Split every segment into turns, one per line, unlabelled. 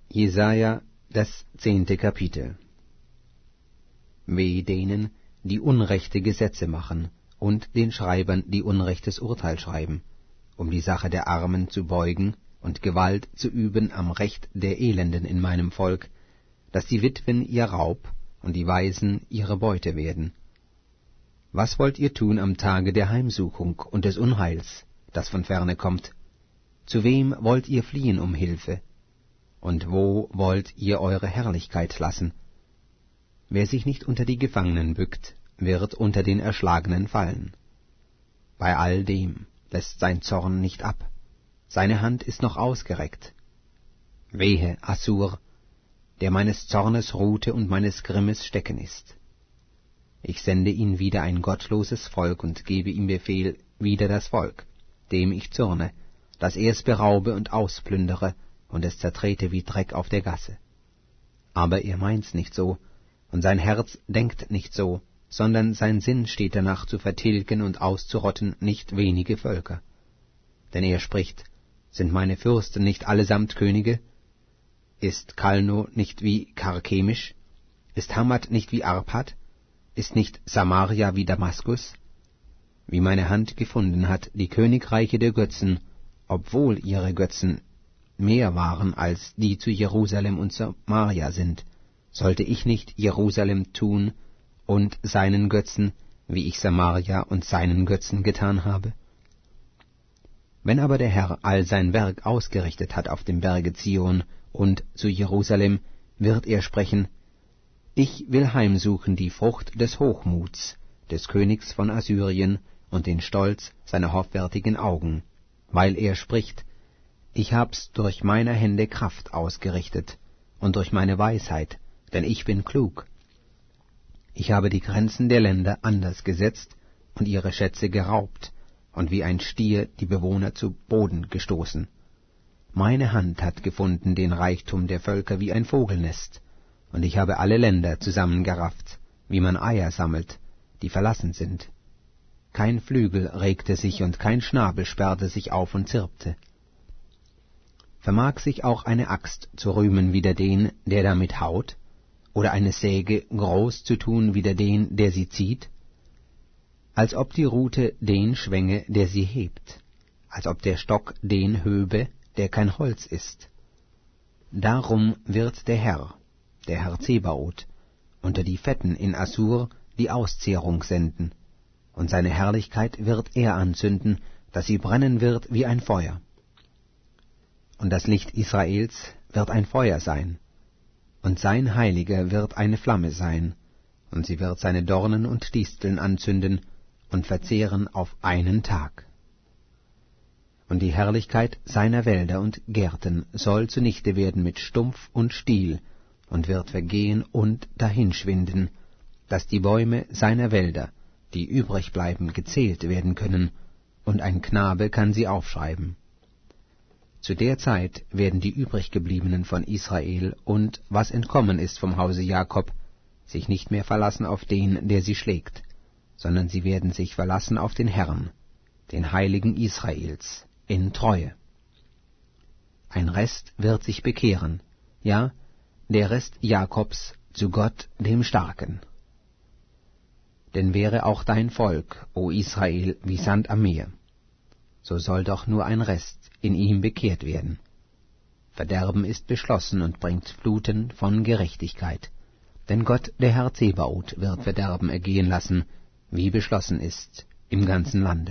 Jesaja, das 10. Kapitel. Weh denen, die unrechte Gesetze machen, und den Schreibern, die unrechtes Urteil schreiben, um die Sache der Armen zu beugen und Gewalt zu üben am Recht der Elenden in meinem Volk, dass die Witwen ihr Raub und die Waisen ihre Beute werden. Was wollt ihr tun am Tage der Heimsuchung und des Unheils, das von ferne kommt? Zu wem wollt ihr fliehen um Hilfe? Und wo wollt ihr eure Herrlichkeit lassen? Wer sich nicht unter die Gefangenen bückt, wird unter den Erschlagenen fallen. Bei all dem lässt sein Zorn nicht ab, seine Hand ist noch ausgereckt. Wehe, Assur, der meines Zornes Rute und meines Grimmes Stecken ist. Ich sende ihn wider ein gottloses Volk und gebe ihm Befehl wider das Volk, dem ich zürne, dass er es beraube und ausplündere und es zertrete wie Dreck auf der Gasse. Aber er meint's nicht so, und sein Herz denkt nicht so, sondern sein Sinn steht danach zu vertilgen und auszurotten nicht wenige Völker. Denn er spricht, sind meine Fürsten nicht allesamt Könige? Ist Kalno nicht wie Karkemisch? Ist Hamat nicht wie Arpad? Ist nicht Samaria wie Damaskus? Wie meine Hand gefunden hat die Königreiche der Götzen, obwohl ihre Götzen mehr waren als die zu Jerusalem und Samaria sind, sollte ich nicht Jerusalem tun und seinen Götzen, wie ich Samaria und seinen Götzen getan habe? Wenn aber der Herr all sein Werk ausgerichtet hat auf dem Berge Zion und zu Jerusalem, wird er sprechen, ich will heimsuchen die Frucht des Hochmuts, des Königs von Assyrien und den Stolz seiner hoffärtigen Augen, weil er spricht, ich hab's durch meine Hände Kraft ausgerichtet und durch meine Weisheit, denn ich bin klug. Ich habe die Grenzen der Länder anders gesetzt und ihre Schätze geraubt und wie ein Stier die Bewohner zu Boden gestoßen. Meine Hand hat gefunden den Reichtum der Völker wie ein Vogelnest, und ich habe alle Länder zusammengerafft, wie man Eier sammelt, die verlassen sind. Kein Flügel regte sich und kein Schnabel sperrte sich auf und zirpte. Vermag sich auch eine Axt zu rühmen wider den, der damit haut, oder eine Säge groß zu tun wider den, der sie zieht? Als ob die Rute den schwänge, der sie hebt, als ob der Stock den höbe, der kein Holz ist. Darum wird der Herr Zebaoth, unter die Fetten in Assur die Auszehrung senden, und seine Herrlichkeit wird er anzünden, dass sie brennen wird wie ein Feuer. Und das Licht Israels wird ein Feuer sein, und sein Heiliger wird eine Flamme sein, und sie wird seine Dornen und Disteln anzünden und verzehren auf einen Tag. Und die Herrlichkeit seiner Wälder und Gärten soll zunichte werden mit Stumpf und Stiel, und wird vergehen und dahinschwinden, dass die Bäume seiner Wälder, die übrig bleiben, gezählt werden können, und ein Knabe kann sie aufschreiben. Zu der Zeit werden die übriggebliebenen von Israel und was entkommen ist vom Hause Jakob, sich nicht mehr verlassen auf den, der sie schlägt, sondern sie werden sich verlassen auf den Herrn, den Heiligen Israels, in Treue. Ein Rest wird sich bekehren, ja, der Rest Jakobs zu Gott dem Starken. Denn wäre auch dein Volk, o Israel, wie Sand am Meer, so soll doch nur ein Rest in ihm bekehrt werden. Verderben ist beschlossen und bringt Fluten von Gerechtigkeit, denn Gott, der Herr Zebaoth, wird Verderben ergehen lassen, wie beschlossen ist, im ganzen Lande.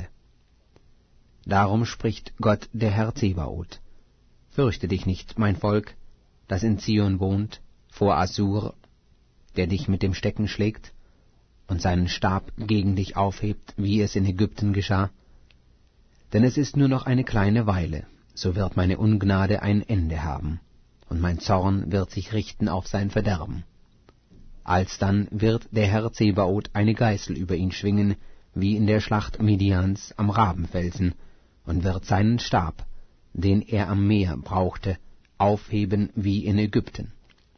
Darum spricht Gott, der Herr Zebaoth, fürchte dich nicht, mein Volk, das in Zion wohnt, vor Assur, der dich mit dem Stecken schlägt und seinen Stab gegen dich aufhebt, wie es in Ägypten geschah. Denn es ist nur noch eine kleine Weile, so wird meine Ungnade ein Ende haben, und mein Zorn wird sich richten auf sein Verderben. Alsdann wird der Herr Zebaoth eine Geißel über ihn schwingen, wie in der Schlacht Midians am Rabenfelsen, und wird seinen Stab, den er am Meer brauchte, aufheben wie in Ägypten.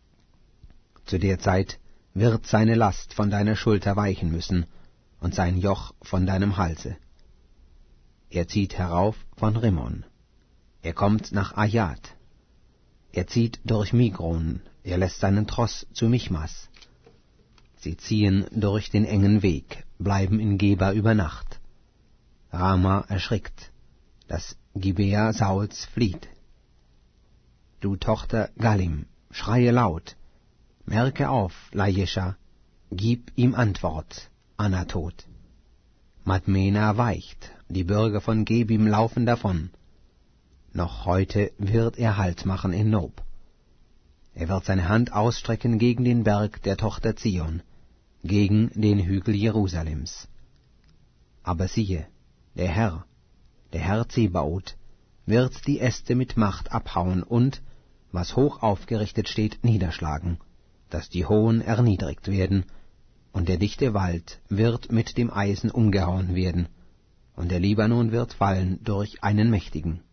Zu der Zeit wird seine Last von deiner Schulter weichen müssen und sein Joch von deinem Halse. Er zieht herauf von Rimmon, er kommt nach Ajat, Er zieht durch Migron, er lässt seinen Tross zu Michmas. Sie ziehen durch den engen Weg, bleiben in Geba über Nacht. Rama erschrickt, das Gibea Sauls flieht. Du Tochter Galim, schreie laut, merke auf, Lajescha, gib ihm Antwort, Anatot. Madmena weicht, die Bürger von Gebim laufen davon. Noch heute wird er Halt machen in Nob. Er wird seine Hand ausstrecken gegen den Berg der Tochter Zion, gegen den Hügel Jerusalems. Aber siehe, der Herr Zebaoth, wird die Äste mit Macht abhauen und, was hoch aufgerichtet steht, niederschlagen, dass die Hohen erniedrigt werden, und der dichte Wald wird mit dem Eisen umgehauen werden, und der Libanon wird fallen durch einen Mächtigen.